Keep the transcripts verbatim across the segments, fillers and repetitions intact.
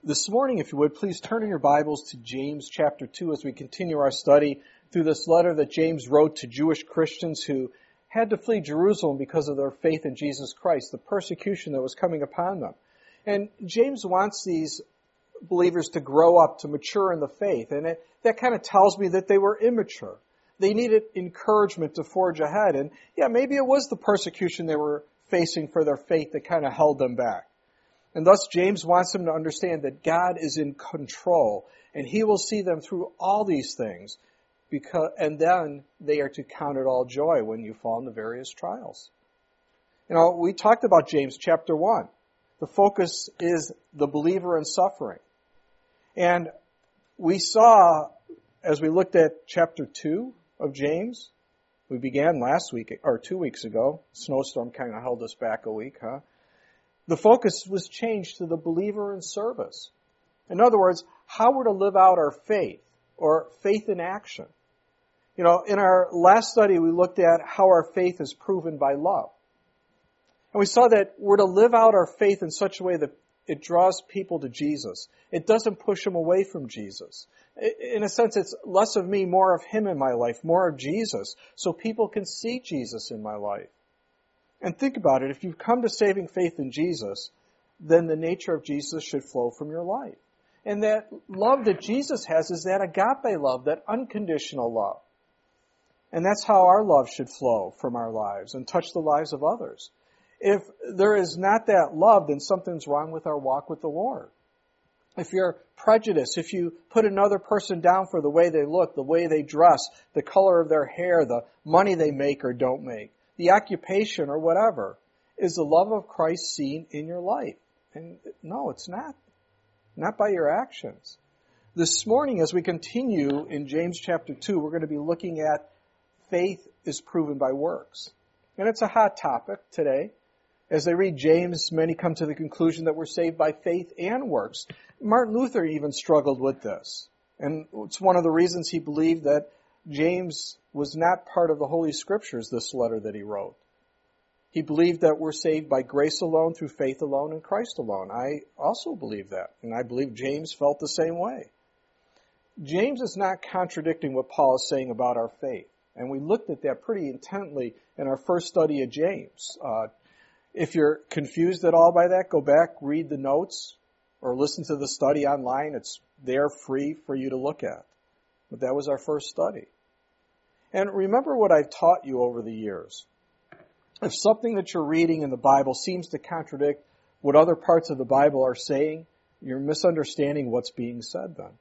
This morning, if you would, please turn in your Bibles to James chapter two as we continue our study through this letter that James wrote to Jewish Christians who had to flee Jerusalem because of their faith in Jesus Christ, the persecution that was coming upon them. And James wants these believers to grow up, to mature in the faith. And it, that kind of tells me that they were immature. They needed encouragement to forge ahead. And yeah, maybe it was the persecution they were facing for their faith that kind of held them back. And thus, James wants them to understand that God is in control, and He will see them through all these things, because, and then they are to count it all joy when you fall into various trials. You know, we talked about James chapter one. The focus is the believer in suffering. And we saw, as we looked at chapter two of James, we began last week, or two weeks ago. Snowstorm kind of held us back a week, huh? The focus was changed to the believer in service. In other words, how we're to live out our faith, or faith in action. You know, in our last study, we looked at how our faith is proven by love. And we saw that we're to live out our faith in such a way that it draws people to Jesus. It doesn't push them away from Jesus. In a sense, it's less of me, more of Him in my life, more of Jesus, so people can see Jesus in my life. And think about it, if you've come to saving faith in Jesus, then the nature of Jesus should flow from your life. And that love that Jesus has is that agape love, that unconditional love. And that's how our love should flow from our lives and touch the lives of others. If there is not that love, then something's wrong with our walk with the Lord. If you're prejudiced, if you put another person down for the way they look, the way they dress, the color of their hair, the money they make or don't make, the occupation or whatever, is the love of Christ seen in your life? And no, it's not. Not by your actions. This morning, as we continue in James chapter two, we're going to be looking at faith is proven by works. And it's a hot topic today. As they read James, many come to the conclusion that we're saved by faith and works. Martin Luther even struggled with this. And it's one of the reasons he believed that James was not part of the Holy Scriptures, this letter that he wrote. He believed that we're saved by grace alone, through faith alone, and Christ alone. I also believe that, and I believe James felt the same way. James is not contradicting what Paul is saying about our faith, and we looked at that pretty intently in our first study of James. Uh, if you're confused at all by that, go back, read the notes, or listen to the study online. It's there free for you to look at. But that was our first study. And remember what I've taught you over the years. If something that you're reading in the Bible seems to contradict what other parts of the Bible are saying, you're misunderstanding what's being said then.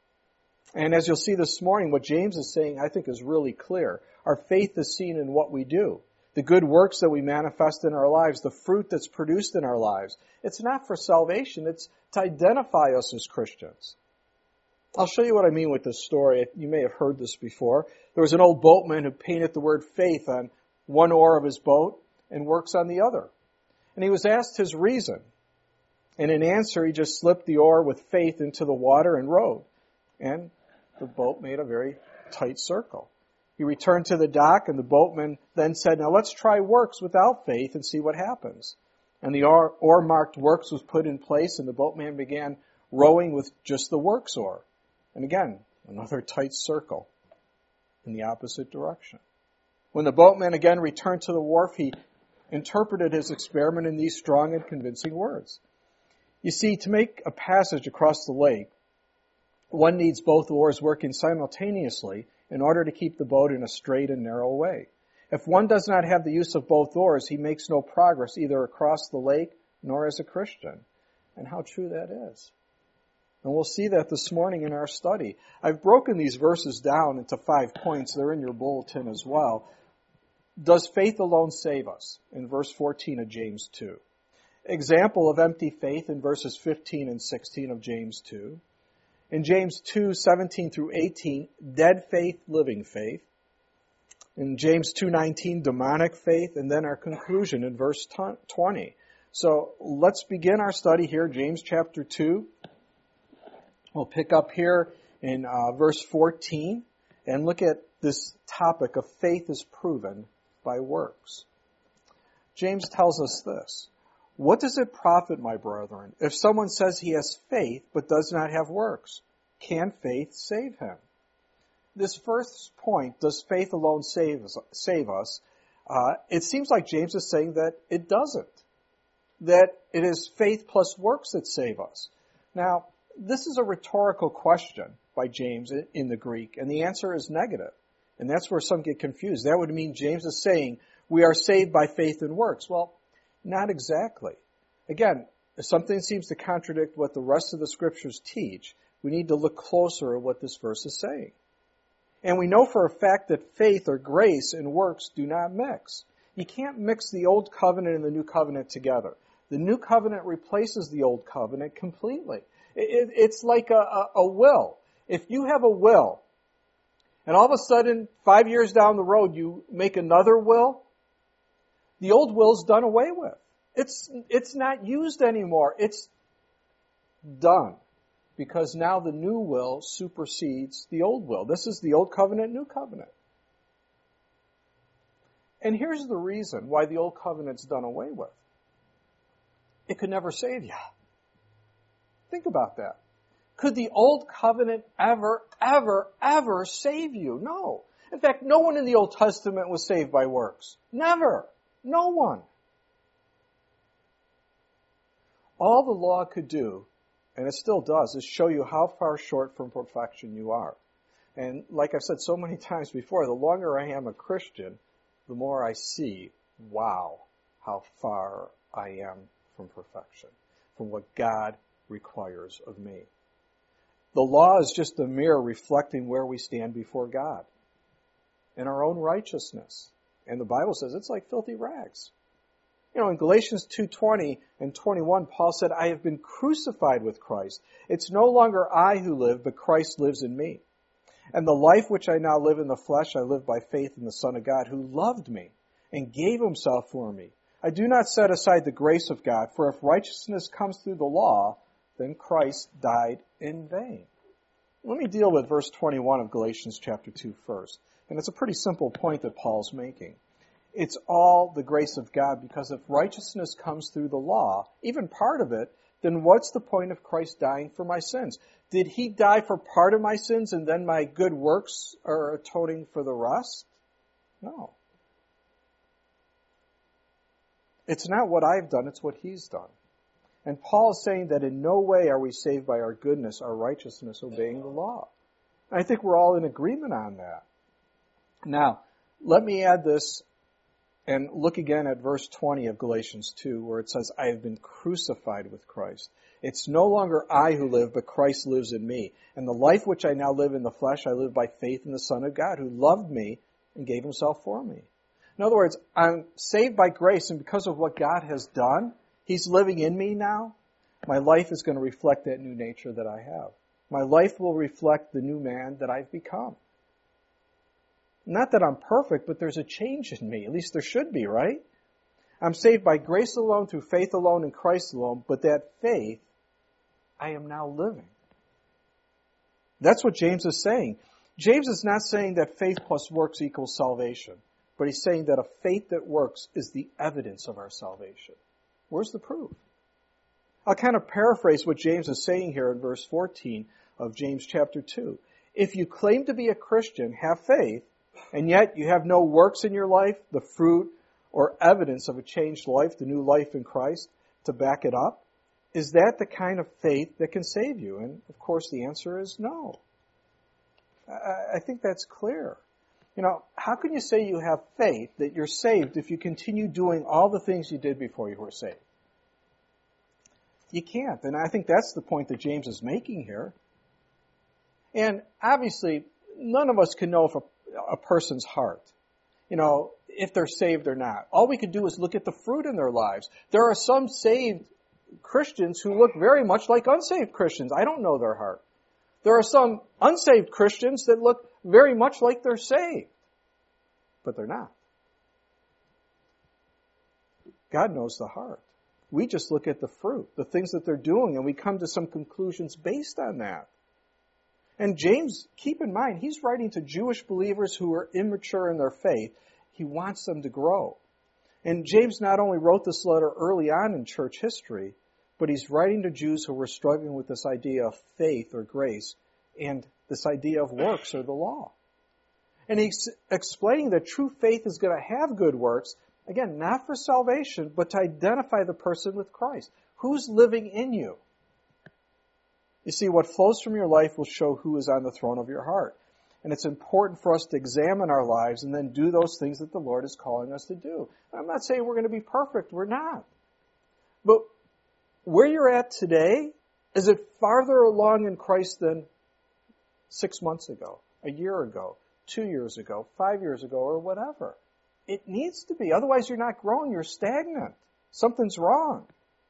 And as you'll see this morning, what James is saying, I think, is really clear. Our faith is seen in what we do. The good works that we manifest in our lives, the fruit that's produced in our lives. It's not for salvation, it's to identify us as Christians. I'll show you what I mean with this story. You may have heard this before. There was an old boatman who painted the word faith on one oar of his boat and works on the other. And he was asked his reason. And in answer, he just slipped the oar with faith into the water and rowed. And the boat made a very tight circle. He returned to the dock, and the boatman then said, "Now let's try works without faith and see what happens." And the oar, oar marked works was put in place, and the boatman began rowing with just the works oar. And again, another tight circle in the opposite direction. When the boatman again returned to the wharf, he interpreted his experiment in these strong and convincing words. You see, to make a passage across the lake, one needs both oars working simultaneously in order to keep the boat in a straight and narrow way. If one does not have the use of both oars, he makes no progress either across the lake nor as a Christian. And how true that is. And we'll see that this morning in our study. I've broken these verses down into five points. They're in your bulletin as well. Does faith alone save us? In verse fourteen of James two. Example of empty faith in verses fifteen and sixteen of James two. In James two, seventeen through eighteen, dead faith, living faith. In James two nineteen, demonic faith. And then our conclusion in verse twenty. So let's begin our study here, James chapter two. We'll pick up here in uh, verse fourteen and look at this topic of faith is proven by works. James tells us this. What does it profit, my brethren, if someone says he has faith but does not have works? Can faith save him? This first point, does faith alone save us? Save us uh, it seems like James is saying that it doesn't. That it is faith plus works that save us. Now, this is a rhetorical question by James in the Greek, and the answer is negative. And that's where some get confused. That would mean James is saying we are saved by faith and works. Well, not exactly. Again, if something seems to contradict what the rest of the scriptures teach, we need to look closer at what this verse is saying. And we know for a fact that faith or grace and works do not mix. You can't mix the old covenant and the new covenant together. The new covenant replaces the old covenant completely. It, it, it's like a, a, a will. If you have a will, and all of a sudden, five years down the road, you make another will, the old will's done away with. It's, it's not used anymore. It's done. Because now the new will supersedes the old will. This is the old covenant, new covenant. And here's the reason why the old covenant's done away with. It could never save you. Think about that. Could the old covenant ever, ever, ever save you? No. In fact, no one in the Old Testament was saved by works. Never. No one. All the law could do, and it still does, is show you how far short from perfection you are. And like I've said so many times before, the longer I am a Christian, the more I see, wow, how far I am from perfection, from what God requires of me. The law is just a mirror reflecting where we stand before God in our own righteousness. And the Bible says it's like filthy rags. You know, in Galatians two twenty and twenty-one, Paul said, I have been crucified with Christ. It's no longer I who live, but Christ lives in me. And the life which I now live in the flesh, I live by faith in the Son of God, who loved me and gave himself for me. I do not set aside the grace of God, for if righteousness comes through the law, then Christ died in vain. Let me deal with verse twenty-one of Galatians chapter two first. And it's a pretty simple point that Paul's making. It's all the grace of God, because if righteousness comes through the law, even part of it, then what's the point of Christ dying for my sins? Did he die for part of my sins and then my good works are atoning for the rest? No. It's not what I've done, it's what he's done. And Paul is saying that in no way are we saved by our goodness, our righteousness, obeying the law. And I think we're all in agreement on that. Now, let me add this and look again at verse twenty of Galatians two, where it says, I have been crucified with Christ. It's no longer I who live, but Christ lives in me. And the life which I now live in the flesh, I live by faith in the Son of God, who loved me and gave himself for me. In other words, I'm saved by grace, and because of what God has done, he's living in me now. My life is going to reflect that new nature that I have. My life will reflect the new man that I've become. Not that I'm perfect, but there's a change in me. At least there should be, right? I'm saved by grace alone, through faith alone, in Christ alone, but that faith I am now living. That's what James is saying. James is not saying that faith plus works equals salvation, but he's saying that a faith that works is the evidence of our salvation. Where's the proof? I'll kind of paraphrase what James is saying here in verse fourteen of James chapter two. If you claim to be a Christian, have faith, and yet you have no works in your life, the fruit or evidence of a changed life, the new life in Christ, to back it up, is that the kind of faith that can save you? And of course the answer is no. I think that's clear. You know, how can you say you have faith that you're saved if you continue doing all the things you did before you were saved? You can't. And I think that's the point that James is making here. And obviously, none of us can know if a, a person's heart, you know, if they're saved or not. All we can do is look at the fruit in their lives. There are some saved Christians who look very much like unsaved Christians. I don't know their heart. There are some unsaved Christians that look very much like they're saved, but they're not. God knows the heart. We just look at the fruit, the things that they're doing, and we come to some conclusions based on that. And James, keep in mind, he's writing to Jewish believers who are immature in their faith. He wants them to grow. And James not only wrote this letter early on in church history, but he's writing to Jews who were struggling with this idea of faith or grace and this idea of works or the law. And he's explaining that true faith is going to have good works, again, not for salvation, but to identify the person with Christ. Who's living in you? You see, what flows from your life will show who is on the throne of your heart. And it's important for us to examine our lives and then do those things that the Lord is calling us to do. I'm not saying we're going to be perfect. We're not. But where you're at today, is it farther along in Christ than six months ago, a year ago, two years ago, five years ago, or whatever? It needs to be. Otherwise, you're not growing. You're stagnant. Something's wrong.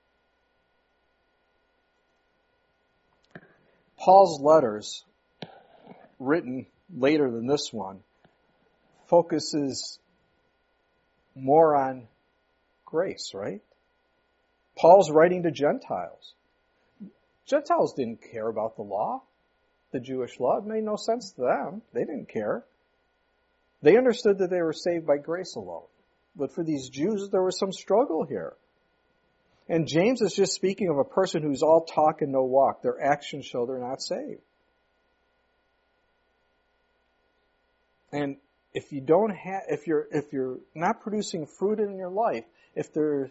Paul's letters, written later than this one, focuses more on grace, right? Paul's writing to Gentiles. Gentiles didn't care about the law, the Jewish law. It made no sense to them. They didn't care. They understood that they were saved by grace alone. But for these Jews, there was some struggle here. And James is just speaking of a person who's all talk and no walk. Their actions show they're not saved. And if you don't have, if you're if you're not producing fruit in your life, if there,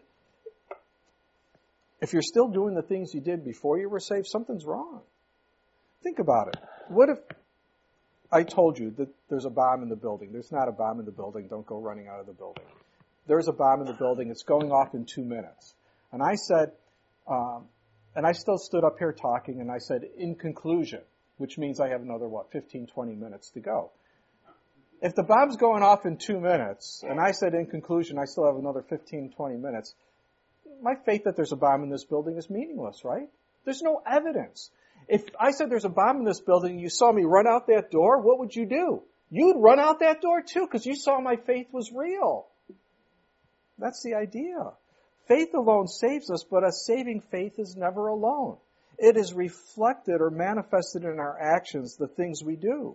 if you're still doing the things you did before you were saved, something's wrong. Think about it. What if I told you that there's a bomb in the building? There's not a bomb in the building. Don't go running out of the building. There's a bomb in the building. It's going off in two minutes. And I said, um, and I still stood up here talking, and I said, in conclusion, which means I have another, what, fifteen, twenty minutes to go. If the bomb's going off in two minutes, and I said, in conclusion, I still have another fifteen, twenty minutes, my faith that there's a bomb in this building is meaningless, right? There's no evidence. If I said there's a bomb in this building and you saw me run out that door, what would you do? You'd run out that door too, because you saw my faith was real. That's the idea. Faith alone saves us, but a saving faith is never alone. It is reflected or manifested in our actions, the things we do.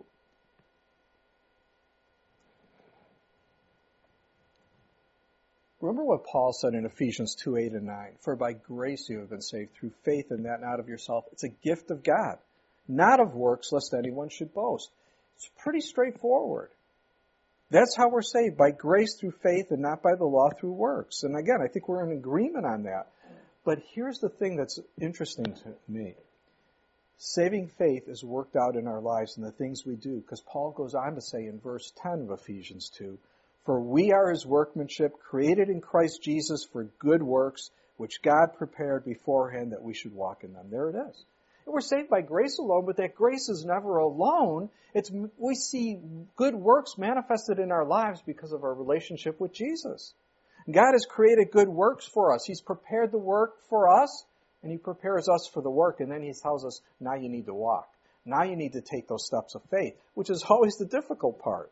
Remember what Paul said in Ephesians two, eight, and nine. For by grace you have been saved through faith, and that not of yourself. It's a gift of God, not of works, lest anyone should boast. It's pretty straightforward. That's how we're saved, by grace through faith and not by the law through works. And again, I think we're in agreement on that. But here's the thing that's interesting to me. Saving faith is worked out in our lives in the things we do, because Paul goes on to say in verse ten of Ephesians two, for we are his workmanship, created in Christ Jesus for good works, which God prepared beforehand that we should walk in them. There it is. And we're saved by grace alone, but that grace is never alone. It's, we see good works manifested in our lives because of our relationship with Jesus. God has created good works for us. He's prepared the work for us, and he prepares us for the work, and then he tells us, now you need to walk. Now you need to take those steps of faith, which is always the difficult part.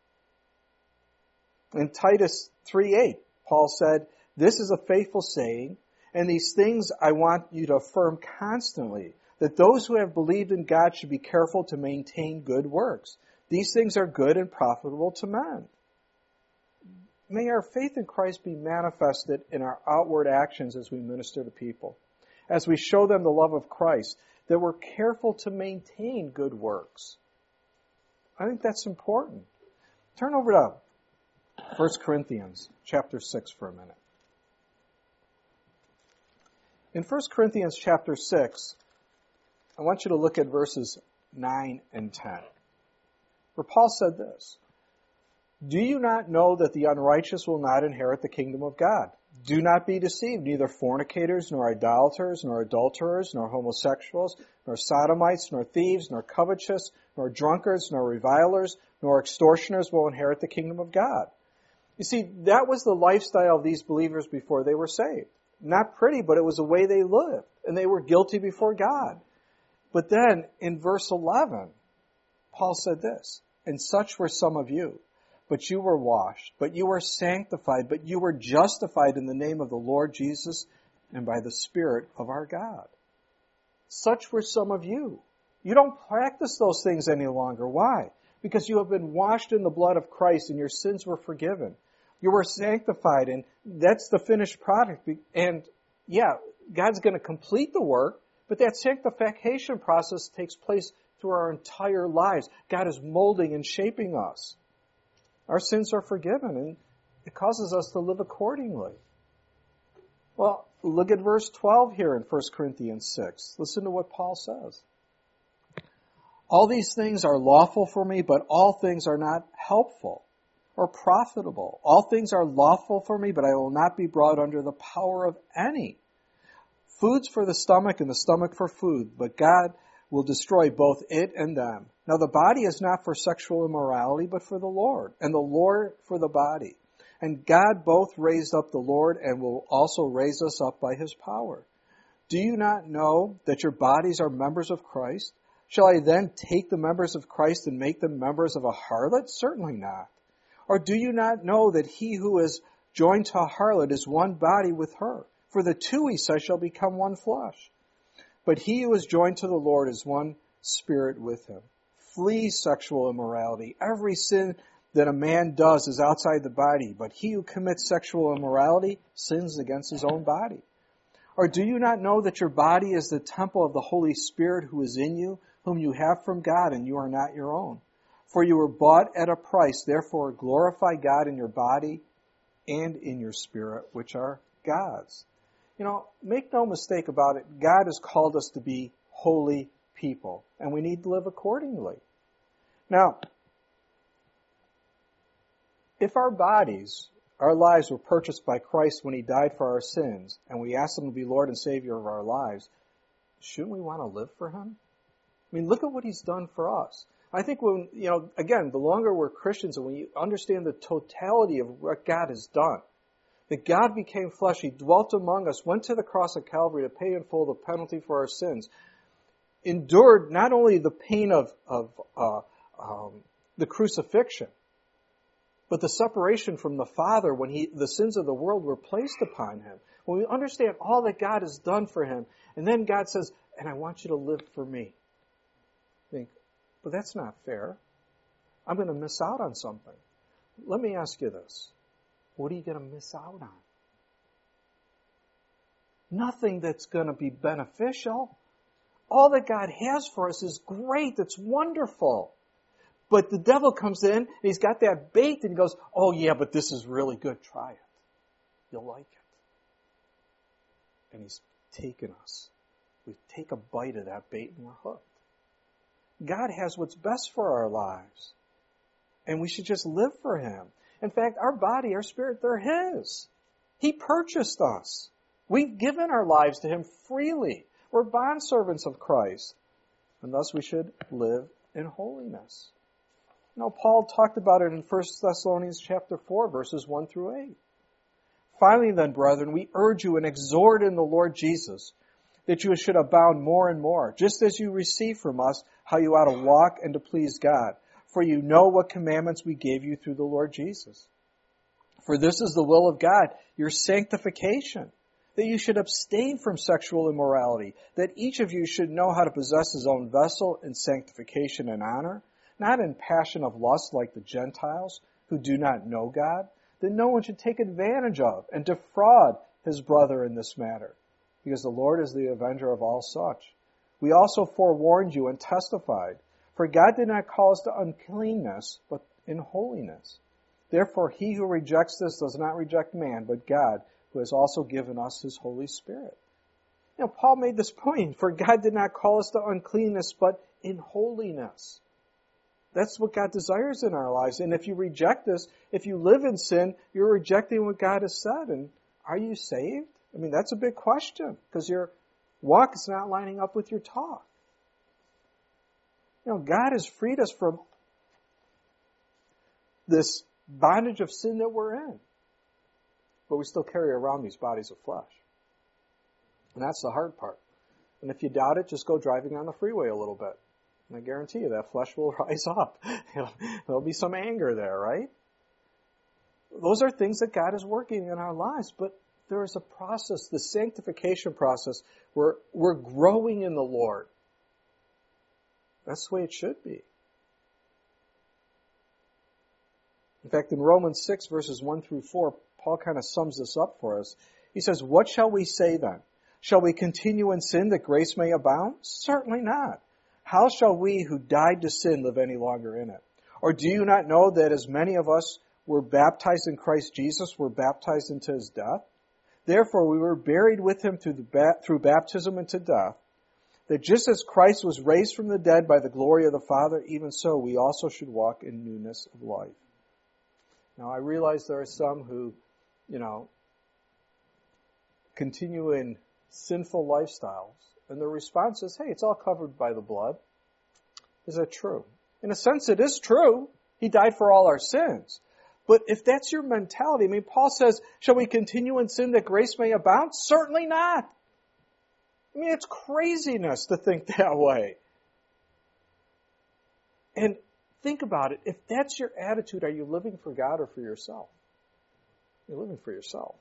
In Titus three eight, Paul said, this is a faithful saying, and these things I want you to affirm constantly, that those who have believed in God should be careful to maintain good works. These things are good and profitable to men. May our faith in Christ be manifested in our outward actions as we minister to people, as we show them the love of Christ, that we're careful to maintain good works. I think that's important. Turn over to First Corinthians chapter six for a minute. In First Corinthians chapter six, I want you to look at verses nine and ten, where Paul said this, do you not know that the unrighteous will not inherit the kingdom of God? Do not be deceived, neither fornicators, nor idolaters, nor adulterers, nor homosexuals, nor sodomites, nor thieves, nor covetous, nor drunkards, nor revilers, nor extortioners will inherit the kingdom of God. You see, that was the lifestyle of these believers before they were saved. Not pretty, but it was the way they lived, and they were guilty before God. But then, in verse eleven, Paul said this, and such were some of you, but you were washed, but you were sanctified, but you were justified in the name of the Lord Jesus and by the Spirit of our God. Such were some of you. You don't practice those things any longer. Why? Because you have been washed in the blood of Christ and your sins were forgiven. You were sanctified, and that's the finished product. And yeah, God's going to complete the work, but that sanctification process takes place through our entire lives. God is molding and shaping us. Our sins are forgiven, and it causes us to live accordingly. Well, look at verse twelve here in First Corinthians six. Listen to what Paul says. All these things are lawful for me, but all things are not helpful or profitable. All things are lawful for me, but I will not be brought under the power of any. Food's for the stomach and the stomach for food, but God will destroy both it and them. Now the body is not for sexual immorality, but for the Lord, and the Lord for the body. And God both raised up the Lord and will also raise us up by his power. Do you not know that your bodies are members of Christ? Shall I then take the members of Christ and make them members of a harlot? Certainly not. Or do you not know that he who is joined to a harlot is one body with her? For the two, he says, shall become one flesh. But he who is joined to the Lord is one spirit with him. Flee sexual immorality. Every sin that a man does is outside the body, but he who commits sexual immorality sins against his own body. Or do you not know that your body is the temple of the Holy Spirit who is in you, whom you have from God, and you are not your own? For you were bought at a price, therefore glorify God in your body and in your spirit, which are God's. You know, make no mistake about it, God has called us to be holy people, and we need to live accordingly. Now, if our bodies, our lives were purchased by Christ when he died for our sins, and we ask him to be Lord and Savior of our lives, shouldn't we want to live for him? I mean, look at what he's done for us. I think when, you know, again, the longer we're Christians and we understand the totality of what God has done, that God became flesh, he dwelt among us, went to the cross of Calvary to pay in full the penalty for our sins, endured not only the pain of, of uh, um, the crucifixion, but the separation from the Father when he, the sins of the world were placed upon him. When we understand all that God has done for him, and then God says, and I want you to live for me. Think, but that's not fair. I'm going to miss out on something. Let me ask you this. What are you going to miss out on? Nothing that's going to be beneficial. All that God has for us is great. It's wonderful. But the devil comes in, and he's got that bait, and he goes, oh yeah, but this is really good. Try it. You'll like it. And he's taken us. We take a bite of that bait, and we're hooked. God has what's best for our lives. And we should just live for him. In fact, our body, our spirit, they're his. He purchased us. We've given our lives to him freely. We're bondservants of Christ. And thus we should live in holiness. You know, Paul talked about it in First Thessalonians chapter four, verses one through eight. Finally then, brethren, we urge you and exhort in the Lord Jesus that you should abound more and more, just as you receive from us how you ought to walk and to please God. For you know what commandments we gave you through the Lord Jesus. For this is the will of God, your sanctification, that you should abstain from sexual immorality, that each of you should know how to possess his own vessel in sanctification and honor, not in passion of lust like the Gentiles who do not know God, that no one should take advantage of and defraud his brother in this matter, because the Lord is the avenger of all such. We also forewarned you and testified, for God did not call us to uncleanness, but in holiness. Therefore, he who rejects this does not reject man, but God, who has also given us his Holy Spirit. You know, Paul made this point, for God did not call us to uncleanness, but in holiness. That's what God desires in our lives. And if you reject this, if you live in sin, you're rejecting what God has said. And are you saved? I mean, that's a big question, because your walk is not lining up with your talk. You know, God has freed us from this bondage of sin that we're in. But we still carry around these bodies of flesh. And that's the hard part. And if you doubt it, just go driving on the freeway a little bit. And I guarantee you that flesh will rise up. There'll be some anger there, right? Those are things that God is working in our lives. But there is a process, the sanctification process, where we're growing in the Lord. That's the way it should be. In fact, in Romans six, verses one through four, Paul kind of sums this up for us. He says, "What shall we say then? Shall we continue in sin that grace may abound? Certainly not. How shall we who died to sin live any longer in it? Or do you not know that as many of us were baptized in Christ Jesus were baptized into his death? Therefore we were buried with him through, the ba- through baptism into death, that just as Christ was raised from the dead by the glory of the Father, even so we also should walk in newness of life." Now I realize there are some who, you know, continue in sinful lifestyles, and their response is, hey, it's all covered by the blood. Is that true? In a sense, it is true. He died for all our sins. But if that's your mentality, I mean, Paul says, shall we continue in sin that grace may abound? Certainly not. I mean, it's craziness to think that way. And think about it. If that's your attitude, are you living for God or for yourself? You're living for yourself.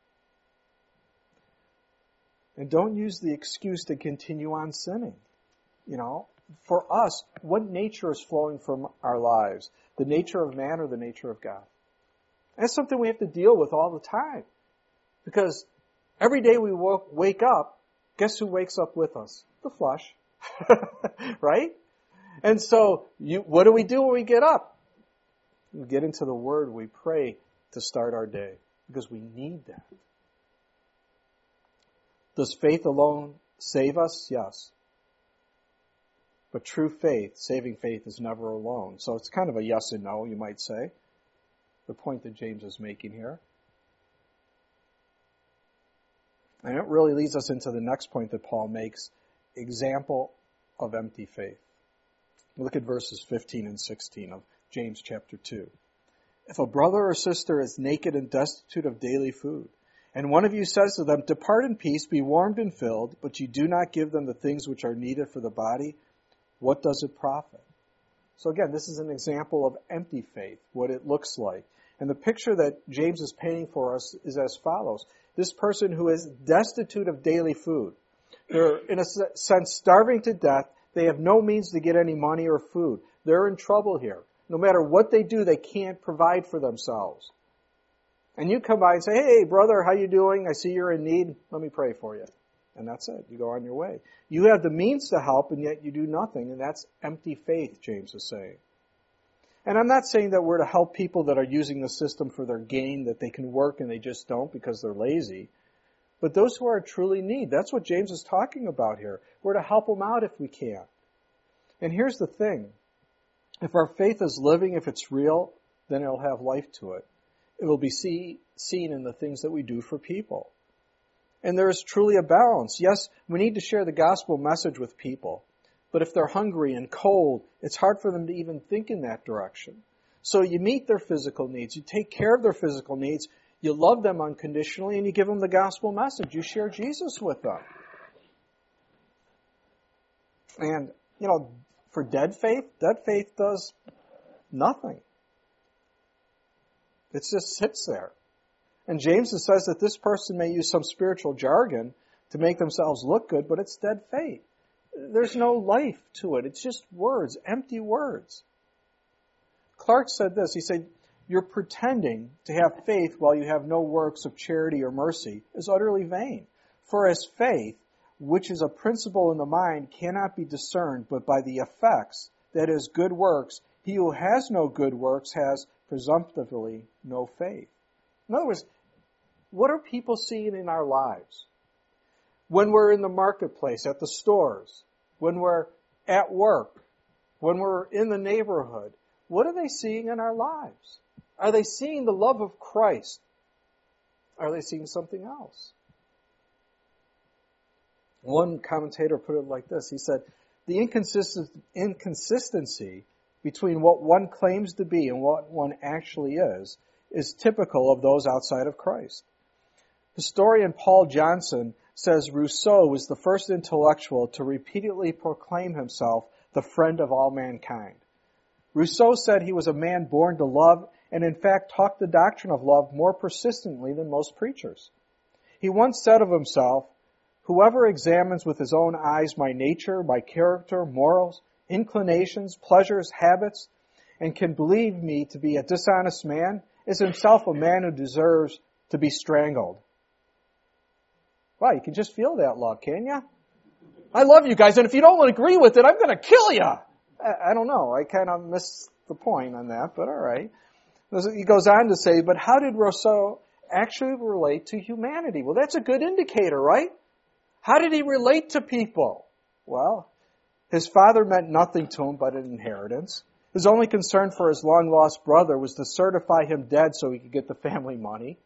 And don't use the excuse to continue on sinning. You know, for us, what nature is flowing from our lives? The nature of man or the nature of God? That's something we have to deal with all the time. Because every day we wake up, guess who wakes up with us? The flesh. Right? And so, you, what do we do when we get up? We get into the Word, we pray to start our day. Because we need that. Does faith alone save us? Yes. But true faith, saving faith, is never alone. So it's kind of a yes and no, you might say. The point that James is making here. And it really leads us into the next point that Paul makes. Example of empty faith. Look at verses fifteen and sixteen of James chapter two. If a brother or sister is naked and destitute of daily food, and one of you says to them, "Depart in peace, be warmed and filled," but you do not give them the things which are needed for the body, what does it profit? So again, this is an example of empty faith, what it looks like. And the picture that James is painting for us is as follows. This person who is destitute of daily food. They're, in a sense, starving to death. They have no means to get any money or food. They're in trouble here. No matter what they do, they can't provide for themselves. And you come by and say, "Hey, brother, how you doing? I see you're in need. Let me pray for you." And that's it. You go on your way. You have the means to help, and yet you do nothing. And that's empty faith, James is saying. And I'm not saying that we're to help people that are using the system for their gain, that they can work and they just don't because they're lazy. But those who are truly in need, that's what James is talking about here. We're to help them out if we can. And here's the thing. If our faith is living, if it's real, then it'll have life to it. It will be see, seen in the things that we do for people. And there is truly a balance. Yes, we need to share the gospel message with people. But if they're hungry and cold, it's hard for them to even think in that direction. So you meet their physical needs. You take care of their physical needs. You love them unconditionally, and you give them the gospel message. You share Jesus with them. And, you know, for dead faith, dead faith does nothing. It just sits there. And James says that this person may use some spiritual jargon to make themselves look good, but it's dead faith. There's no life to it. It's just words, empty words. Clark said this. He said, "You're pretending to have faith while you have no works of charity or mercy is utterly vain. For as faith, which is a principle in the mind, cannot be discerned but by the effects, that is, good works, he who has no good works has presumptively no faith." In other words, what are people seeing in our lives? When we're in the marketplace, at the stores, when we're at work, when we're in the neighborhood, what are they seeing in our lives? Are they seeing the love of Christ? Are they seeing something else? One commentator put it like this. He said, the inconsist- inconsistency between what one claims to be and what one actually is is typical of those outside of Christ. Historian Paul Johnson says Rousseau was the first intellectual to repeatedly proclaim himself the friend of all mankind. Rousseau said he was a man born to love and in fact taught the doctrine of love more persistently than most preachers. He once said of himself, "Whoever examines with his own eyes my nature, my character, morals, inclinations, pleasures, habits, and can believe me to be a dishonest man is himself a man who deserves to be strangled. Wow, you can just feel that love, can you? I love you guys, and if you don't agree with it, I'm going to kill you. I, I don't know. I kind of missed the point on that, but all right. He goes on to say, but how did Rousseau actually relate to humanity? Well, that's a good indicator, right? How did he relate to people? Well, his father meant nothing to him but an inheritance. His only concern for his long-lost brother was to certify him dead so he could get the family money.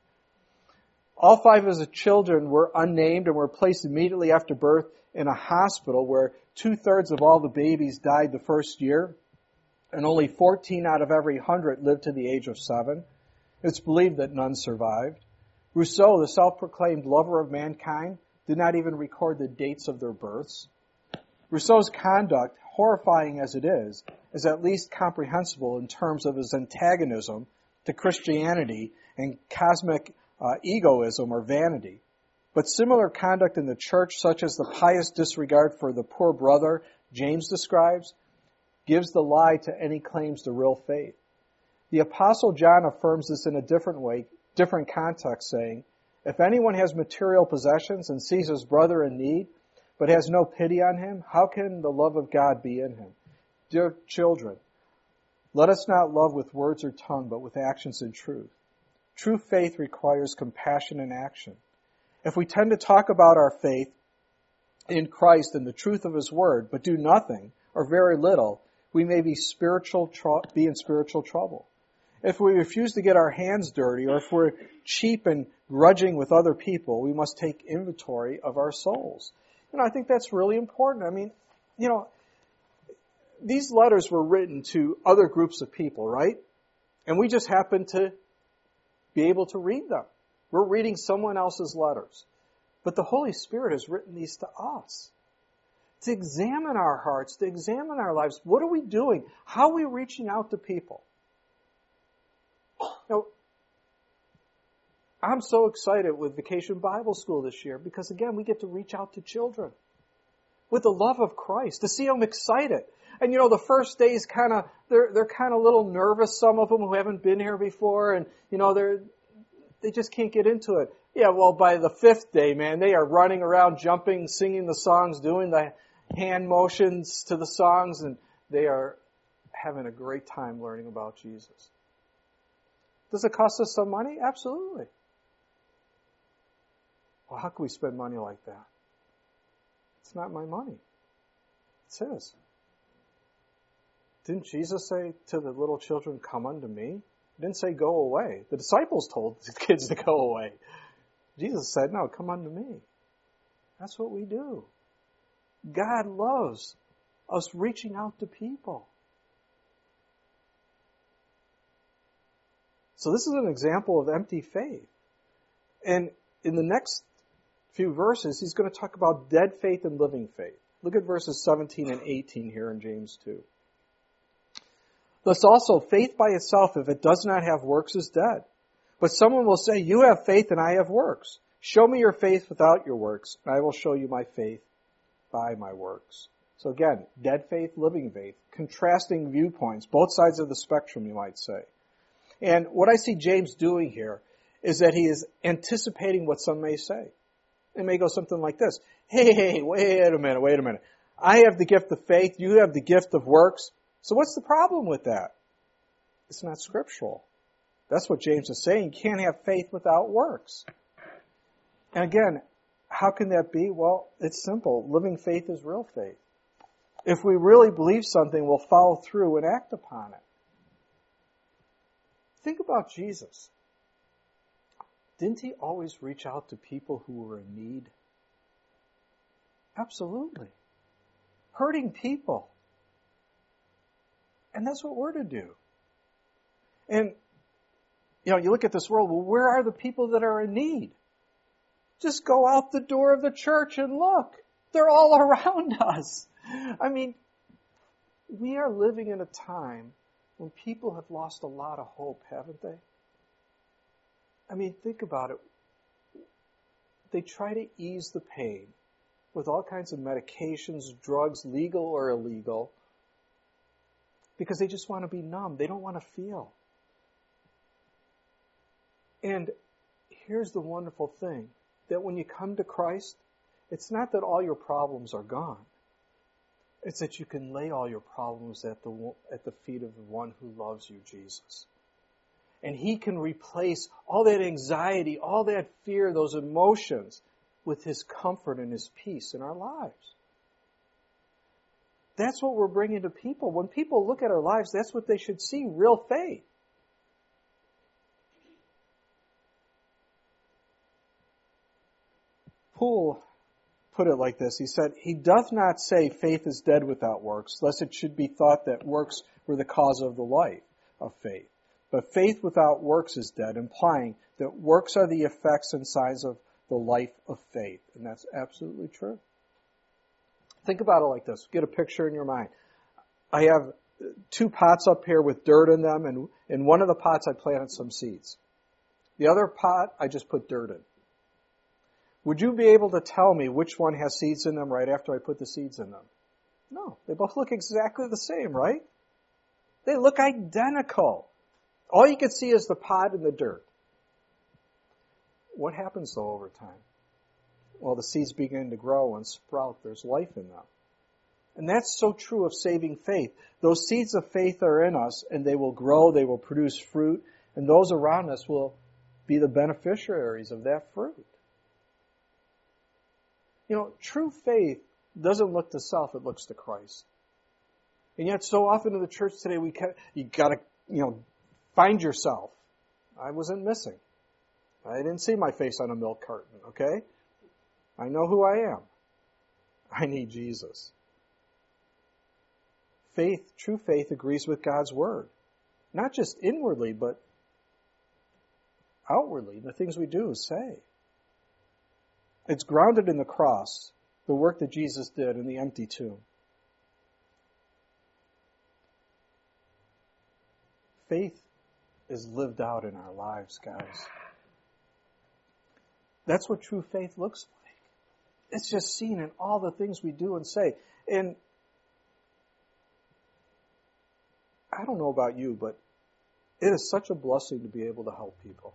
All five of his children were unnamed and were placed immediately after birth in a hospital where two-thirds of all the babies died the first year, and only fourteen out of every one hundred lived to the age of seven. It's believed that none survived. Rousseau, the self-proclaimed lover of mankind, did not even record the dates of their births. Rousseau's conduct, horrifying as it is, is at least comprehensible in terms of his antagonism to Christianity and cosmic uh, egoism or vanity. But similar conduct in the church, such as the pious disregard for the poor brother James describes, gives the lie to any claims to real faith. The Apostle John affirms this in a different way, different context, saying, if anyone has material possessions and sees his brother in need, but has no pity on him, how can the love of God be in him? Dear children, let us not love with words or tongue, but with actions and truth. True faith requires compassion and action. If we tend to talk about our faith in Christ and the truth of His Word, but do nothing or very little, we may be spiritual tr- be in spiritual trouble. If we refuse to get our hands dirty, or if we're cheap and grudging with other people, we must take inventory of our souls. You know, I think that's really important. I mean, you know, these letters were written to other groups of people, right? And we just happen to be able to read them. We're reading someone else's letters. But the Holy Spirit has written these to us. To examine our hearts, to examine our lives. What are we doing? How are we reaching out to people? Now, I'm so excited with Vacation Bible School this year because, again, we get to reach out to children with the love of Christ, to see them excited. And, you know, the first days kind of, they're, they're kind of a little nervous, some of them who haven't been here before, and, you know, they're, they just can't get into it. Yeah, well, by the fifth day, man, they are running around, jumping, singing the songs, doing the hand motions to the songs, and they are having a great time learning about Jesus. Does it cost us some money? Absolutely. Well, how can we spend money like that? It's not my money. It's His. Didn't Jesus say to the little children, come unto me? He didn't say go away. The disciples told the kids to go away. Jesus said, no, come unto me. That's what we do. God loves us reaching out to people. So this is an example of empty faith. And in the next few verses, he's going to talk about dead faith and living faith. Look at verses seventeen and eighteen here in James two. Thus also, faith by itself, if it does not have works, is dead. But someone will say, you have faith and I have works. Show me your faith without your works, and I will show you my faith by my works. So again, dead faith, living faith, contrasting viewpoints, both sides of the spectrum, you might say. And what I see James doing here is that he is anticipating what some may say. It may go something like this. Hey, hey, wait a minute, wait a minute. I have the gift of faith, you have the gift of works. So what's the problem with that? It's not scriptural. That's what James is saying. You can't have faith without works. And again, how can that be? Well, it's simple. Living faith is real faith. If we really believe something, we'll follow through and act upon it. Think about Jesus. Didn't He always reach out to people who were in need? Absolutely. Hurting people. And that's what we're to do. And, you know, you look at this world, well, where are the people that are in need? Just go out the door of the church and look. They're all around us. I mean, we are living in a time when people have lost a lot of hope, haven't they? I mean, think about it. They try to ease the pain with all kinds of medications, drugs, legal or illegal. because they just want to be numb. They don't want to feel. And here's the wonderful thing, that when you come to Christ, it's not that all your problems are gone. It's that you can lay all your problems at the at the feet of the one who loves you, Jesus. And He can replace all that anxiety, all that fear, those emotions with His comfort and His peace in our lives. That's what we're bringing to people. When people look at our lives, that's what they should see, real faith. Poole put it like this. He said, "He doth not say faith is dead without works, lest it should be thought that works were the cause of the life of faith. But faith without works is dead, implying that works are the effects and signs of the life of faith." And that's absolutely true. Think about it like this. Get a picture in your mind. I have two pots up here with dirt in them, and in one of the pots I planted some seeds. The other pot I just put dirt in. Would you be able to tell me which one has seeds in them right after I put the seeds in them? No. They both look exactly the same, right? They look identical. All you can see is the pot and the dirt. What happens, though, over time? Well, the seeds begin to grow and sprout. There's life in them. And that's so true of saving faith. Those seeds of faith are in us, and they will grow, they will produce fruit, and those around us will be the beneficiaries of that fruit. You know, true faith doesn't look to self, it looks to Christ. And yet so often in the church today, we can, you gotta, you know, find yourself. I wasn't missing. I didn't see my face on a milk carton, okay? I know who I am. I need Jesus. Faith, true faith agrees with God's word. Not just inwardly, but outwardly, the things we do, say. It's grounded in the cross, the work that Jesus did in the empty tomb. Faith is lived out in our lives, guys. That's what true faith looks like. It's just seen in all the things we do and say. And I don't know about you, but it is such a blessing to be able to help people.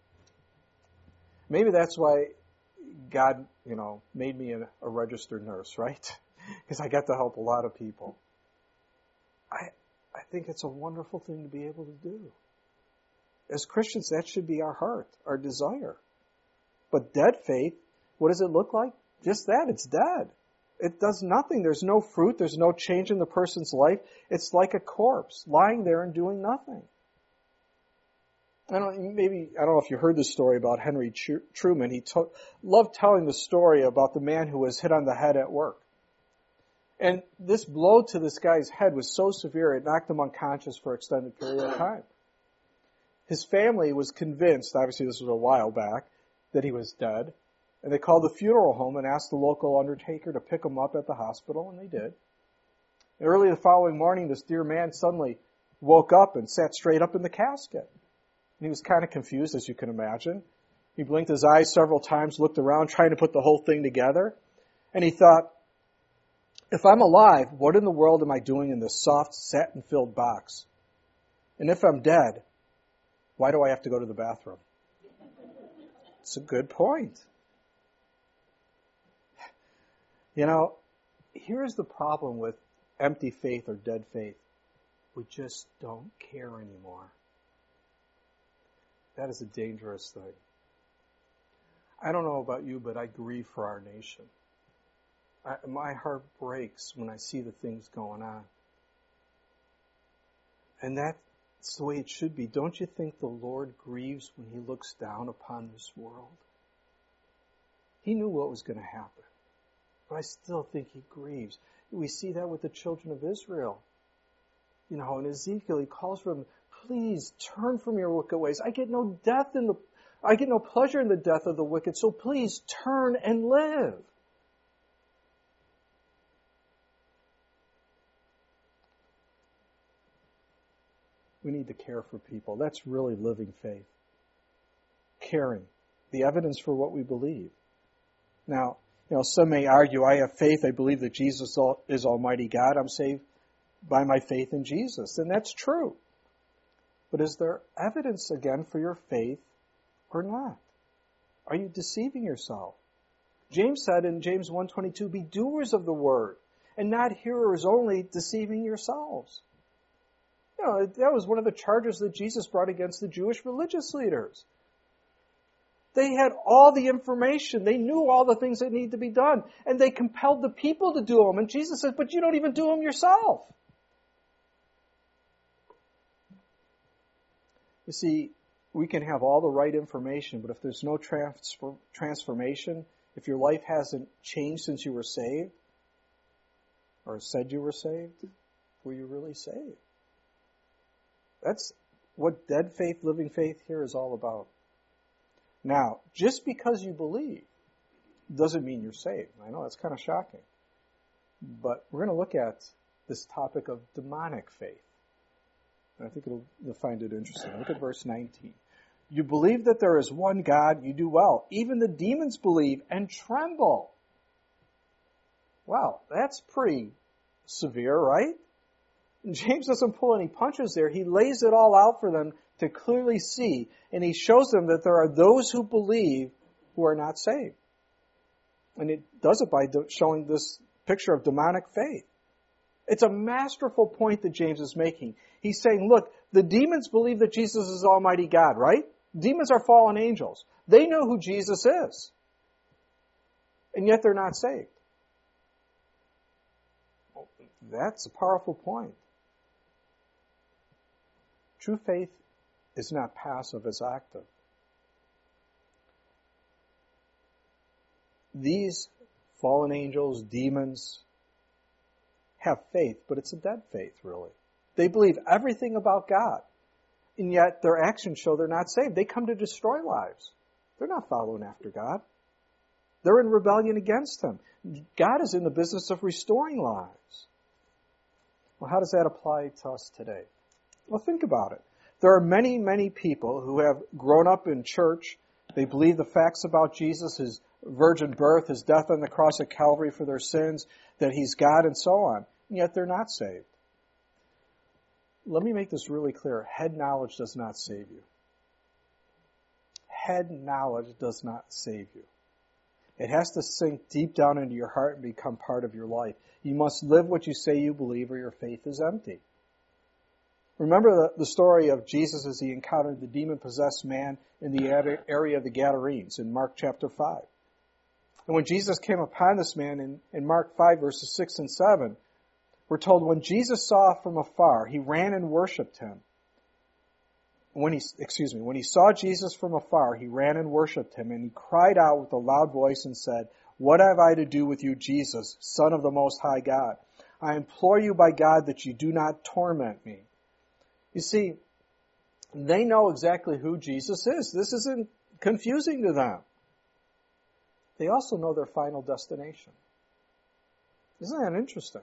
Maybe that's why God, you know, made me a, a registered nurse, right? Because I got to help a lot of people. I I think it's a wonderful thing to be able to do. As Christians, that should be our heart, our desire. But dead faith, what does it look like? Just that, it's dead. It does nothing. There's no fruit. There's no change in the person's life. It's like a corpse lying there and doing nothing. I don't maybe I don't know if you heard the story about Henry Truman. He to, loved telling the story about the man who was hit on the head at work. And this blow to this guy's head was so severe it knocked him unconscious for an extended period of time. His family was convinced, obviously this was a while back, that he was dead. And they called the funeral home and asked the local undertaker to pick him up at the hospital, and they did. And early the following morning, this dear man suddenly woke up and sat straight up in the casket. And he was kind of confused, as you can imagine. He blinked his eyes several times, looked around, trying to put the whole thing together. And he thought, if I'm alive, what in the world am I doing in this soft, satin-filled box? And if I'm dead, why do I have to go to the bathroom? It's a good point. You know, here's the problem with empty faith or dead faith. We just don't care anymore. That is a dangerous thing. I don't know about you, but I grieve for our nation. I, my heart breaks when I see the things going on. And that's the way it should be. Don't you think the Lord grieves when He looks down upon this world? He knew what was going to happen. But I still think He grieves. We see that with the children of Israel. You know, in Ezekiel, He calls for them, please turn from your wicked ways. I get no death in the, I get no pleasure in the death of the wicked, so please turn and live. We need to care for people. That's really living faith. Caring. The evidence for what we believe. Now, you know, some may argue, I have faith, I believe that Jesus is Almighty God, I'm saved by my faith in Jesus. And that's true. But is there evidence again for your faith or not? Are you deceiving yourself? James said in James one twenty-two, be doers of the word and not hearers only, deceiving yourselves. You know, that was one of the charges that Jesus brought against the Jewish religious leaders. They had all the information. They knew all the things that need to be done. And they compelled the people to do them. And Jesus says, but you don't even do them yourself. You see, we can have all the right information, but if there's no transfer, transformation, if your life hasn't changed since you were saved, or said you were saved, were you really saved? That's what dead faith, living faith here is all about. Now, just because you believe doesn't mean you're saved. I know that's kind of shocking. But we're going to look at this topic of demonic faith. And I think it'll, you'll find it interesting. Look at verse nineteen. You believe that there is one God, you do well. Even the demons believe and tremble. Wow, that's pretty severe, right? James doesn't pull any punches there. He lays it all out for them to clearly see, and he shows them that there are those who believe who are not saved. And it does it by showing this picture of demonic faith. It's a masterful point that James is making. He's saying, look, the demons believe that Jesus is Almighty God, right? Demons are fallen angels. They know who Jesus is. And yet they're not saved. Well, that's a powerful point. True faith is not passive, it's active. These fallen angels, demons, have faith, but it's a dead faith, really. They believe everything about God, and yet their actions show they're not saved. They come to destroy lives. They're not following after God. They're in rebellion against Him. God is in the business of restoring lives. Well, how does that apply to us today? Well, think about it. There are many, many people who have grown up in church. They believe the facts about Jesus, His virgin birth, His death on the cross at Calvary for their sins, that He's God, and so on. And yet they're not saved. Let me make this really clear. Head knowledge does not save you. Head knowledge does not save you. It has to sink deep down into your heart and become part of your life. You must live what you say you believe, or your faith is empty. Remember the, the story of Jesus as He encountered the demon-possessed man in the area of the Gadarenes in Mark chapter five. And when Jesus came upon this man in, in Mark five, verses six and seven, we're told when Jesus saw from afar, He ran and worshipped Him. When he, excuse me, when He saw Jesus from afar, He ran and worshipped Him, and He cried out with a loud voice and said, "What have I to do with you, Jesus, Son of the Most High God? I implore you by God that you do not torment me." You see, they know exactly who Jesus is. This isn't confusing to them. They also know their final destination. Isn't that interesting?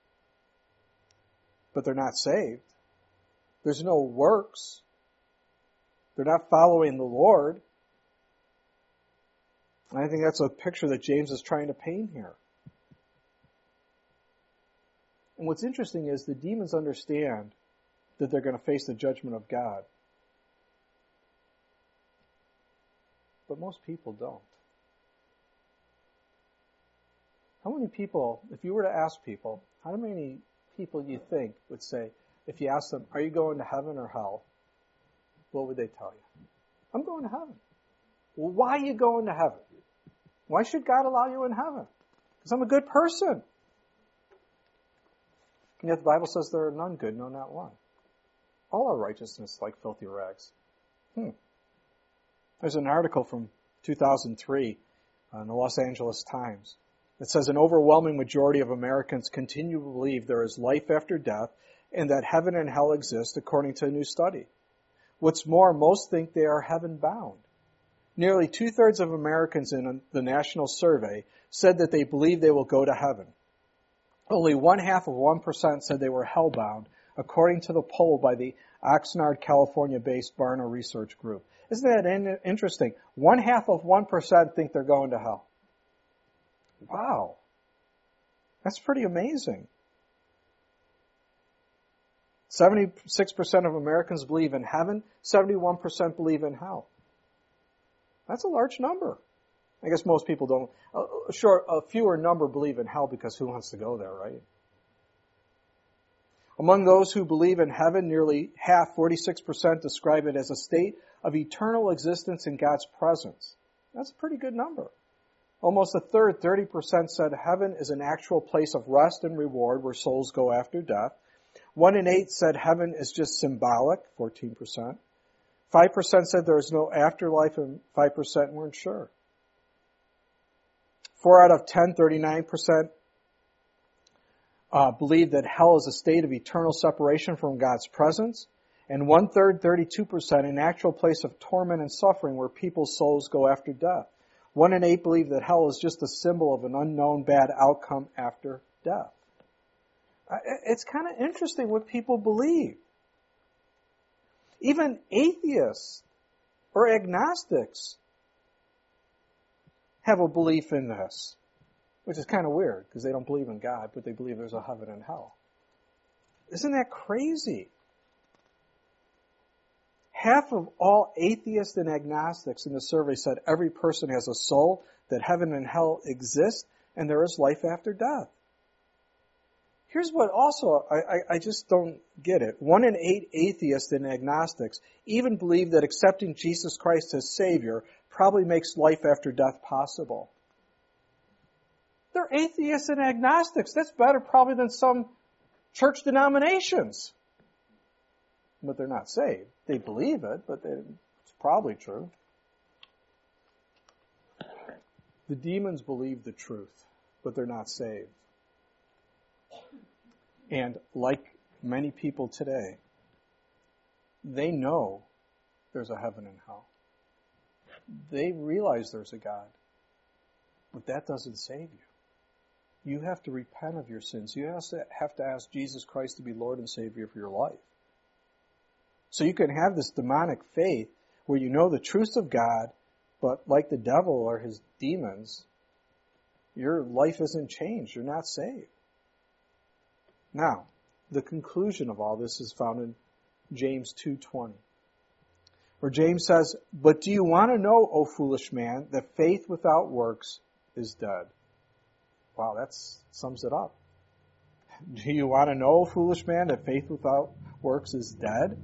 But they're not saved. There's no works. They're not following the Lord. And I think that's a picture that James is trying to paint here. And what's interesting is the demons understand that they're going to face the judgment of God. But most people don't. How many people, if you were to ask people, how many people do you think would say, if you ask them, are you going to heaven or hell? What would they tell you? I'm going to heaven. Well, why are you going to heaven? Why should God allow you in heaven? Because I'm a good person. And yet the Bible says there are none good, no, not one. All our righteousness like filthy rags. Hmm. There's an article from two thousand three in the Los Angeles Times. It says an overwhelming majority of Americans continue to believe there is life after death and that heaven and hell exist according to a new study. What's more, most think they are heaven-bound. Nearly two-thirds of Americans in the national survey said that they believe they will go to heaven. Only one-half of one percent said they were hell-bound, according to the poll by the Oxnard, California-based Barna Research Group. Isn't that in- interesting? One-half of one percent think they're going to hell. Wow. That's pretty amazing. seventy-six percent of Americans believe in heaven, seventy-one percent believe in hell. That's a large number. I guess most people don't. Uh, sure, a fewer number believe in hell because who wants to go there, right? Among those who believe in heaven, nearly half, forty-six percent, describe it as a state of eternal existence in God's presence. That's a pretty good number. Almost a third, thirty percent, said heaven is an actual place of rest and reward where souls go after death. One in eight said heaven is just symbolic, fourteen percent. Five percent said there is no afterlife, and five percent weren't sure. Four out of ten, thirty-nine percent, uh, believe that hell is a state of eternal separation from God's presence. And one-third, thirty-two percent, an actual place of torment and suffering where people's souls go after death. One in eight believe that hell is just a symbol of an unknown bad outcome after death. It's kind of interesting what people believe. Even atheists or agnostics have a belief in this, which is kind of weird because they don't believe in God, but they believe there's a heaven and hell. Isn't that crazy? Half of all atheists and agnostics in the survey said every person has a soul, that heaven and hell exist, and there is life after death. Here's what also, I, I, I just don't get it. One in eight atheists and agnostics even believe that accepting Jesus Christ as Savior probably makes life after death possible. They're atheists and agnostics. That's better probably than some church denominations. But they're not saved. They believe it, but they, it's probably true. The demons believe the truth, but they're not saved. And like many people today, they know there's a heaven and hell. They realize there's a God. But that doesn't save you. You have to repent of your sins. You have to ask Jesus Christ to be Lord and Savior of your life. So you can have this demonic faith where you know the truths of God, but like the devil or his demons, your life isn't changed. You're not saved. Now, the conclusion of all this is found in James two twenty, where James says, "But do you want to know, O foolish man, that faith without works is dead?" Wow, that sums it up. Do you want to know, foolish man, that faith without works is dead?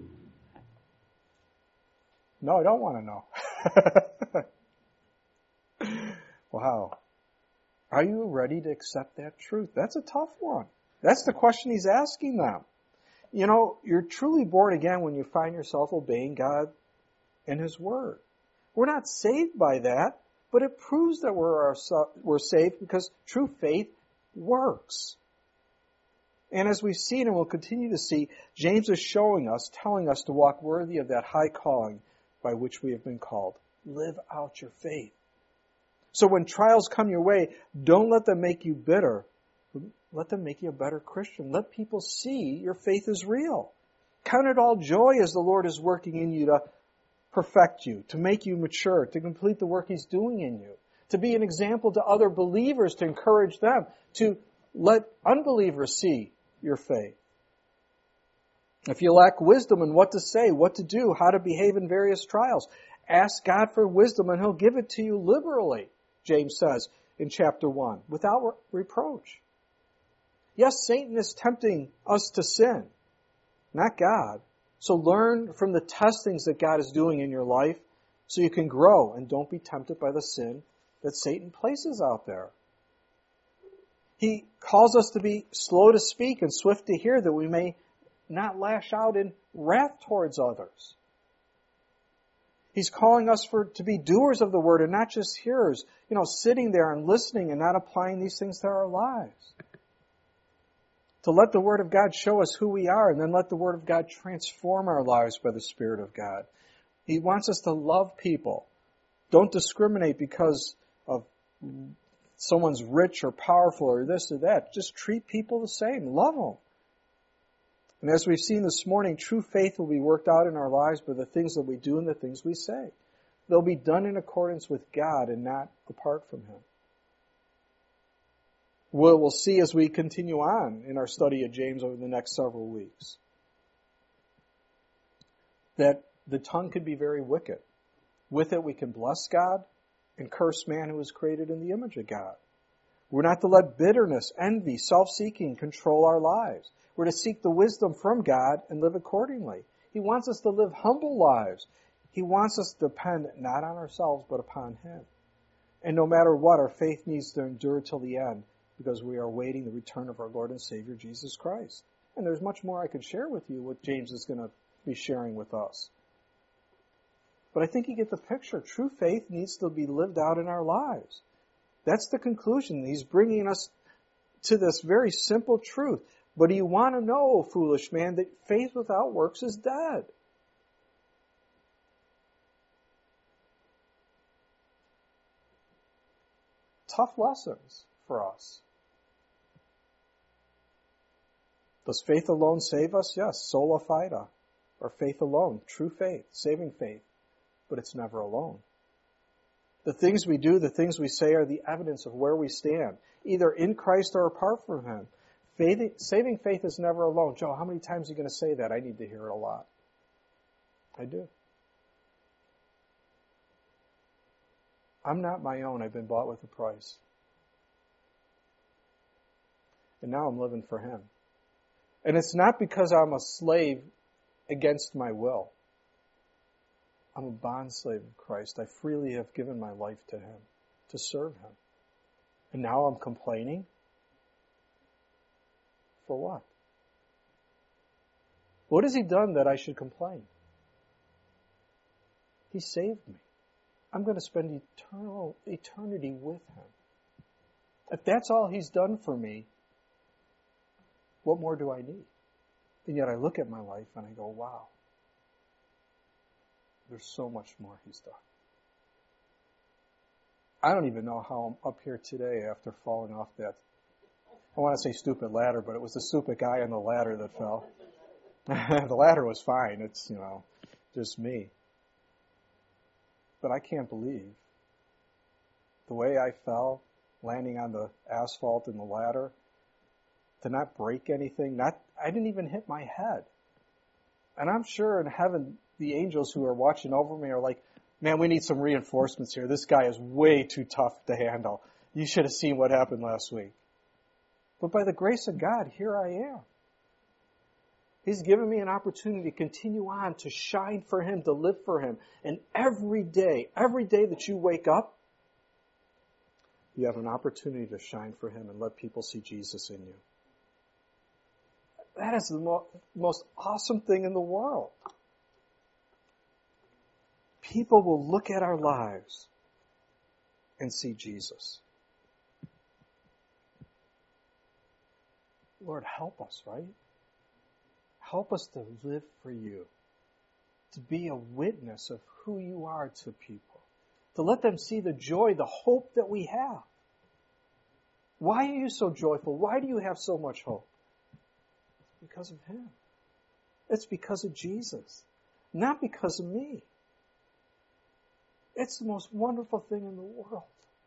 No, I don't want to know. Wow. Are you ready to accept that truth? That's a tough one. That's the question he's asking them. You know, you're truly born again when you find yourself obeying God and His Word. We're not saved by that, but it proves that we're, our, we're saved because true faith works. And as we've seen and will continue to see, James is showing us, telling us to walk worthy of that high calling by which we have been called. Live out your faith. So when trials come your way, don't let them make you bitter. Let them make you a better Christian. Let people see your faith is real. Count it all joy as the Lord is working in you to perfect you, to make you mature, to complete the work He's doing in you, to be an example to other believers, to encourage them, to let unbelievers see your faith. If you lack wisdom in what to say, what to do, how to behave in various trials, ask God for wisdom and He'll give it to you liberally, James says in chapter one, without reproach. Yes, Satan is tempting us to sin, not God. So learn from the testings that God is doing in your life so you can grow and don't be tempted by the sin that Satan places out there. He calls us to be slow to speak and swift to hear that we may not lash out in wrath towards others. He's calling us for to be doers of the word and not just hearers, you know, sitting there and listening and not applying these things to our lives. To let the Word of God show us who we are and then let the Word of God transform our lives by the Spirit of God. He wants us to love people. Don't discriminate because of someone's rich or powerful or this or that. Just treat people the same. Love them. And as we've seen this morning, true faith will be worked out in our lives by the things that we do and the things we say. They'll be done in accordance with God and not apart from Him. We'll see as we continue on in our study of James over the next several weeks. that the tongue can be very wicked. With it we can bless God and curse man who was created in the image of God. We're not to let bitterness, envy, self-seeking control our lives. We're to seek the wisdom from God and live accordingly. He wants us to live humble lives. He wants us to depend not on ourselves but upon Him. And no matter what, our faith needs to endure till the end because we are awaiting the return of our Lord and Savior Jesus Christ. And there's much more I could share with you what James is going to be sharing with us. But I think you get the picture. True faith needs to be lived out in our lives. That's the conclusion. He's bringing us to this very simple truth. But do you want to know, foolish man, that faith without works is dead? Tough lessons for us. Does faith alone save us? Yes, sola fide, or faith alone, true faith, saving faith. But it's never alone. The things we do, the things we say are the evidence of where we stand, either in Christ or apart from Him. Faith, saving faith is never alone. Joe, how many times are you going to say that? I need to hear it a lot. I do. I'm not my own. I've been bought with a price. And now I'm living for Him. And it's not because I'm a slave against my will. I'm a bondslave of Christ. I freely have given my life to Him, to serve Him. And now I'm complaining? For what? What has He done that I should complain? He saved me. I'm going to spend eternal eternity with Him. If that's all He's done for me, what more do I need? And yet I look at my life and I go, wow, there's so much more He's done. I don't even know how I'm up here today after falling off that, I want to say stupid ladder, but it was the stupid guy on the ladder that fell. The ladder was fine. It's, you know, just me. But I can't believe the way I fell, landing on the asphalt in the ladder, to not break anything. Not, I didn't even hit my head. And I'm sure in heaven, the angels who are watching over me are like, man, we need some reinforcements here. This guy is way too tough to handle. You should have seen what happened last week. But by the grace of God, here I am. He's given me an opportunity to continue on, to shine for Him, to live for Him. And every day, every day that you wake up, you have an opportunity to shine for Him and let people see Jesus in you. That is the mo- most awesome thing in the world. People will look at our lives and see Jesus. Lord, help us, right? Help us to live for You, to be a witness of who You are to people, to let them see the joy, the hope that we have. Why are you so joyful? Why do you have so much hope? It's because of Him. It's because of Jesus, not because of me. It's the most wonderful thing in the world.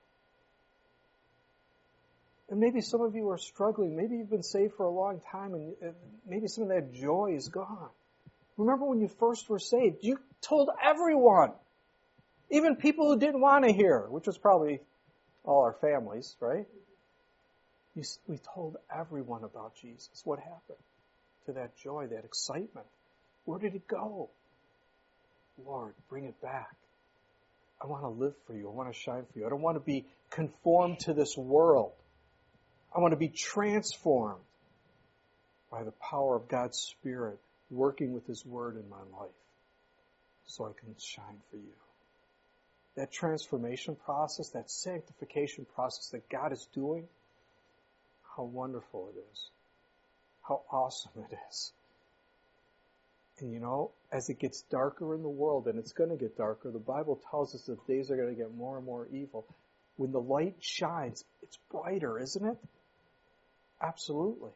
And maybe some of you are struggling. Maybe you've been saved for a long time and maybe some of that joy is gone. Remember when you first were saved, you told everyone, even people who didn't want to hear, which was probably all our families, right? You, we told everyone about Jesus. What happened to that joy, that excitement? Where did it go? Lord, bring it back. I want to live for You. I want to shine for You. I don't want to be conformed to this world. I want to be transformed by the power of God's Spirit working with His Word in my life so I can shine for You. That transformation process, that sanctification process that God is doing, how wonderful it is. How awesome it is. And you know, as it gets darker in the world, and it's going to get darker, the Bible tells us that days are going to get more and more evil. When the light shines, it's brighter, isn't it? Absolutely.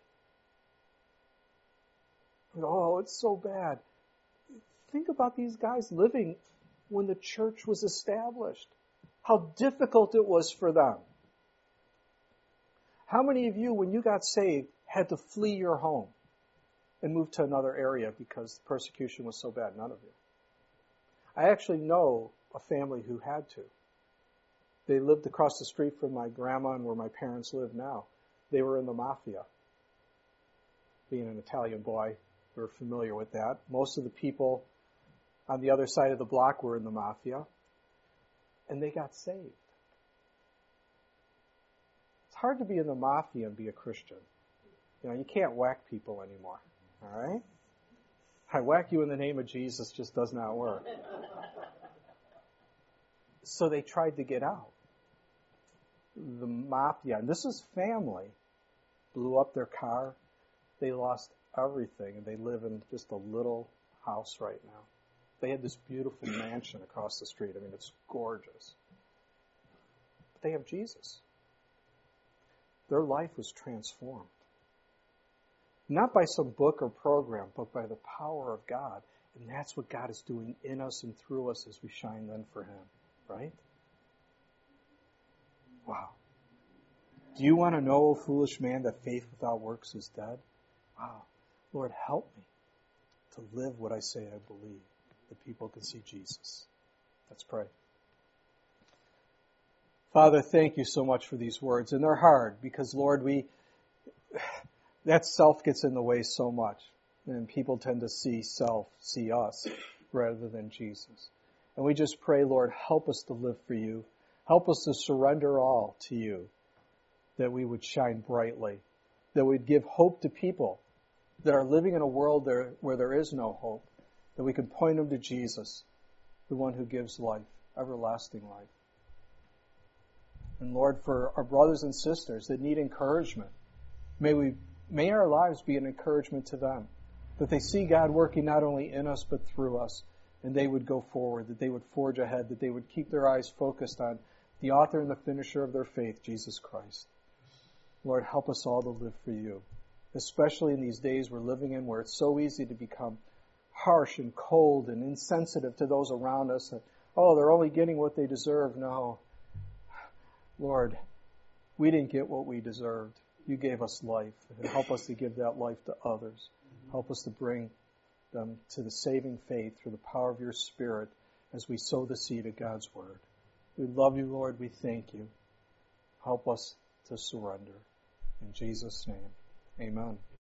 Oh, it's so bad. Think about these guys living when the church was established. How difficult it was for them. How many of you, when you got saved, had to flee your home and move to another area because the persecution was so bad? None of you. I actually know a family who had to. They lived across the street from my grandma and where my parents live now. They were in the mafia. Being an Italian boy, we were familiar with that. Most of the people on the other side of the block were in the mafia, and they got saved. It's hard to be in the mafia and be a Christian. You know, you can't whack people anymore, all right? I whack you in the name of Jesus just does not work. So they tried to get out. The mafia, and this is family, blew up their car. They lost everything, and they live in just a little house right now. They had this beautiful mansion across the street. I mean, it's gorgeous. But they have Jesus. Their life was transformed. Not by some book or program, but by the power of God. And that's what God is doing in us and through us as we shine then for Him. Right? Wow. Do you want to know, O foolish man, that faith without works is dead? Wow. Lord, help me to live what I say I believe, that people can see Jesus. Let's pray. Father, thank you so much for these words. And they're hard because, Lord, we that self gets in the way so much. And people tend to see self, see us, rather than Jesus. And we just pray, Lord, help us to live for you. Help us to surrender all to you, that we would shine brightly, that we'd give hope to people that are living in a world there, where there is no hope, that we can point them to Jesus, the one who gives life, everlasting life. And Lord, for our brothers and sisters that need encouragement, may we, may our lives be an encouragement to them, that they see God working not only in us but through us, and they would go forward, that they would forge ahead, that they would keep their eyes focused on the author and the finisher of their faith, Jesus Christ. Lord, help us all to live for you, especially in these days we're living in where it's so easy to become harsh and cold and insensitive to those around us. That, oh, they're only getting what they deserve. No. Lord, we didn't get what we deserved. You gave us life, and help us to give that life to others. Help us to bring them to the saving faith through the power of your Spirit as we sow the seed of God's Word. We love you, Lord. We thank you. Help us to surrender. In Jesus' name, amen.